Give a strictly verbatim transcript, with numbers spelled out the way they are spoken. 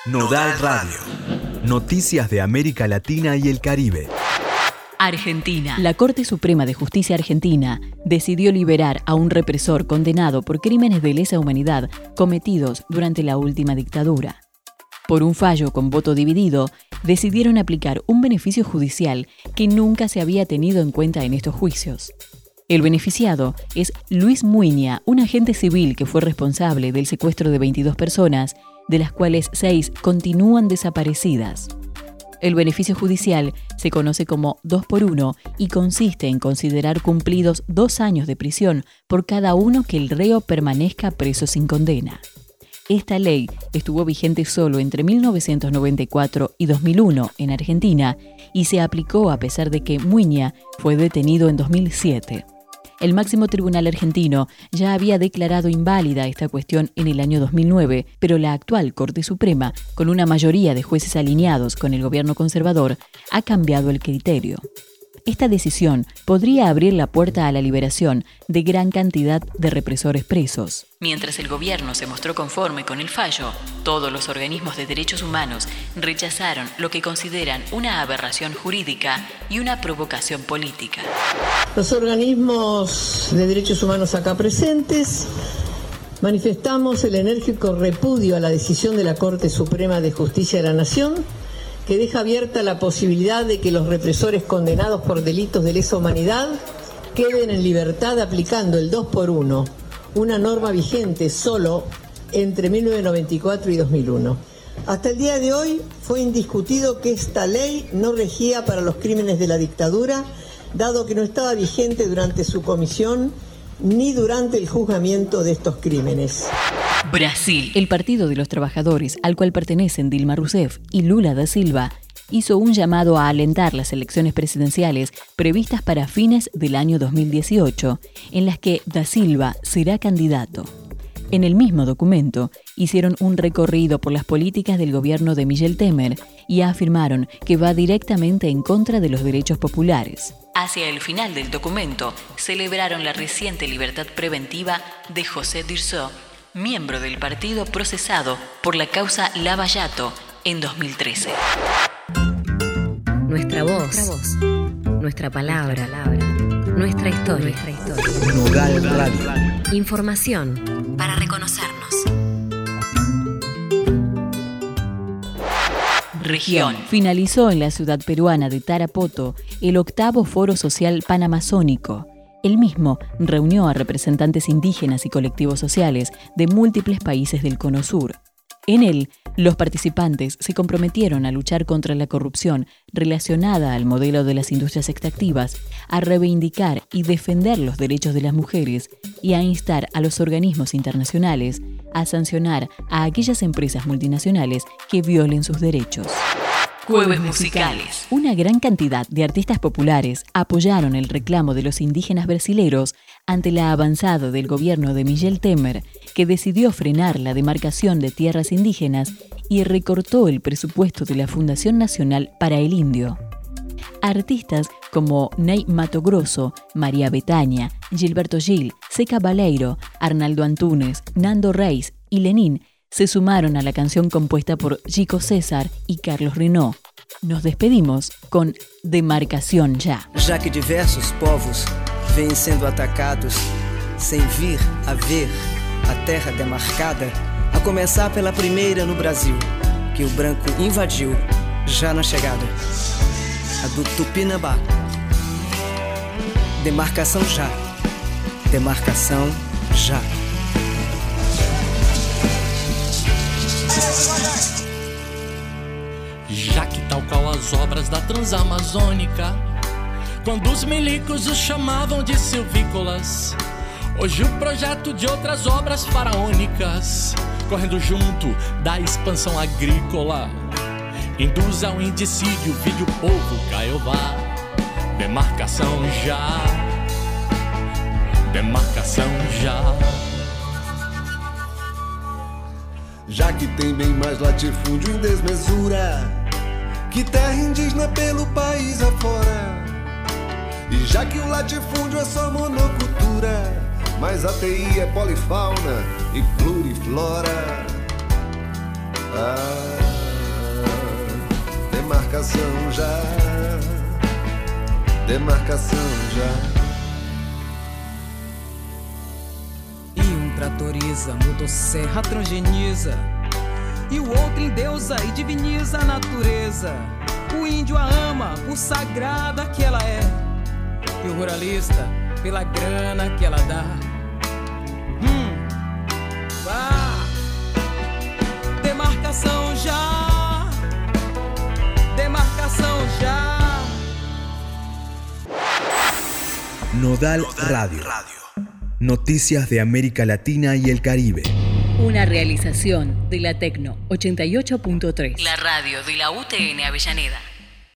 Nodal Radio. Noticias de América Latina y el Caribe. Argentina. La Corte Suprema de Justicia Argentina decidió liberar a un represor condenado por crímenes de lesa humanidad cometidos durante la última dictadura. Por un fallo con voto dividido, decidieron aplicar un beneficio judicial que nunca se había tenido en cuenta en estos juicios. El beneficiado es Luis Muiña, un agente civil que fue responsable del secuestro de veintidós personas, de las cuales seis continúan desaparecidas. El beneficio judicial se conoce como dos por uno y consiste en considerar cumplidos dos años de prisión por cada uno que el reo permanezca preso sin condena. Esta ley estuvo vigente solo entre mil novecientos noventa y cuatro y dos mil uno en Argentina y se aplicó a pesar de que Muiña fue detenido en dos mil siete. El máximo tribunal argentino ya había declarado inválida esta cuestión en el año dos mil nueve, pero la actual Corte Suprema, con una mayoría de jueces alineados con el gobierno conservador, ha cambiado el criterio. Esta decisión podría abrir la puerta a la liberación de gran cantidad de represores presos. Mientras el gobierno se mostró conforme con el fallo, todos los organismos de derechos humanos rechazaron lo que consideran una aberración jurídica y una provocación política. Los organismos de derechos humanos acá presentes manifestamos el enérgico repudio a la decisión de la Corte Suprema de Justicia de la Nación, que deja abierta la posibilidad de que los represores condenados por delitos de lesa humanidad queden en libertad aplicando el dos por uno, una norma vigente solo entre mil novecientos noventa y cuatro y dos mil uno. Hasta el día de hoy fue indiscutido que esta ley no regía para los crímenes de la dictadura, dado que no estaba vigente durante su comisión ni durante el juzgamiento de estos crímenes. Brasil. El Partido de los Trabajadores, al cual pertenecen Dilma Rousseff y Lula da Silva, hizo un llamado a alentar las elecciones presidenciales previstas para fines del año dos mil dieciocho, en las que da Silva será candidato. En el mismo documento, hicieron un recorrido por las políticas del gobierno de Michel Temer y afirmaron que va directamente en contra de los derechos populares. Hacia el final del documento, celebraron la reciente libertad preventiva de José Dirceu, miembro del partido procesado por la causa Lava Jato en dos mil trece. Nuestra voz, nuestra, voz, nuestra palabra, nuestra historia. Nuestra historia. Nodal Radio. Información para reconocernos. Región. Finalizó en la ciudad peruana de Tarapoto el octavo Foro Social Panamazónico. El mismo reunió a representantes indígenas y colectivos sociales de múltiples países del Cono Sur. En él, los participantes se comprometieron a luchar contra la corrupción relacionada al modelo de las industrias extractivas, a reivindicar y defender los derechos de las mujeres y a instar a los organismos internacionales a sancionar a aquellas empresas multinacionales que violen sus derechos. Jueves musicales. Una gran cantidad de artistas populares apoyaron el reclamo de los indígenas brasileros ante la avanzada del gobierno de Michel Temer, que decidió frenar la demarcación de tierras indígenas y recortó el presupuesto de la Fundación Nacional para el Indio. Artistas como Ney Matogrosso, María Bethânia, Gilberto Gil, Zeca Baleiro, Arnaldo Antunes, Nando Reis y Lenin se sumaron a la canción compuesta por Chico César y Carlos Renaud. Nos despedimos con Demarcación Ya. Já que diversos povos vêm sendo atacados sem vir a ver a terra demarcada, a começar pela primeira no Brasil, que o branco invadiu já na chegada, a do Tupinambá. Demarcação já, demarcação já. Já que tal qual as obras da Transamazônica, quando os milicos os chamavam de silvícolas, hoje o projeto de outras obras faraônicas, correndo junto da expansão agrícola, induz ao indicídio, vide o povo Caiová. Demarcação já, demarcação já. Já que tem bem mais latifúndio em desmesura que terra indígena pelo país afora, e já que o latifúndio é só monocultura, mas a T I é polifauna e pluriflora. Ah. demarcação já, demarcação já. Tratoriza, motosserra transgeniza, e o outro endeusa e diviniza a natureza. O índio a ama por sagrada que ela é, e o ruralista pela grana que ela dá. Hum, vá. Demarcação já, demarcação já. Nodal, Nodal Radio. Radio. Noticias de América Latina y el Caribe. Una realización de la Tecno ochenta y ocho punto tres. La radio de la U T N Avellaneda.